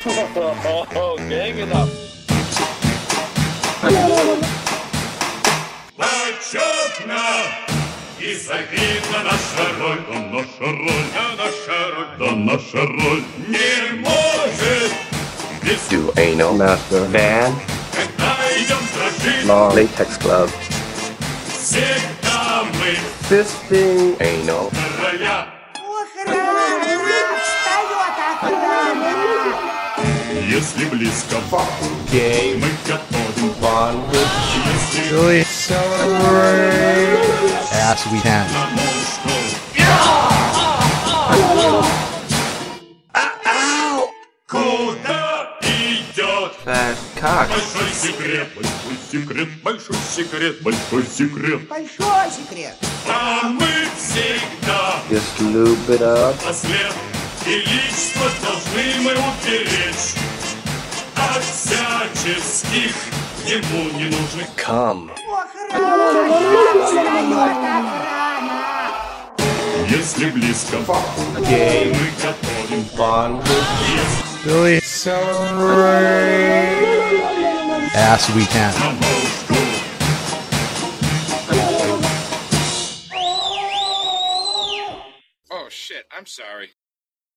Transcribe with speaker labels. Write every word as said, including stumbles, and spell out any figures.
Speaker 1: Gang it up.
Speaker 2: Почетно и завидна наша роль, да наша роль, да наша роль, да наша роль не может без
Speaker 3: Do anal, master, van,
Speaker 2: когда идем дрожить,
Speaker 3: long latex glove,
Speaker 2: всегда мы
Speaker 3: fisting, anal,
Speaker 2: короля.
Speaker 4: Охрана! Встает охрана!
Speaker 2: Если близко,
Speaker 3: gay,
Speaker 2: мы готовим.
Speaker 3: bondage,
Speaker 2: Если
Speaker 5: Really celebrate as we can.
Speaker 2: на мушку, куда идет?
Speaker 3: fat cock,
Speaker 2: Большой секрет, большой секрет, большой секрет, большой секрет.
Speaker 4: Большой секрет!
Speaker 2: А мы всегда
Speaker 3: just lube it up,
Speaker 2: послед и лично должны мы уберечь от всяческих ему ненужных.
Speaker 3: cum,
Speaker 4: Охрана! Встает охрана!
Speaker 2: Если близко,
Speaker 3: gay,
Speaker 2: мы готовим.
Speaker 3: bondage,
Speaker 5: Really celebrate as we can.
Speaker 2: На мушку.
Speaker 1: Oh shit, I'm sorry.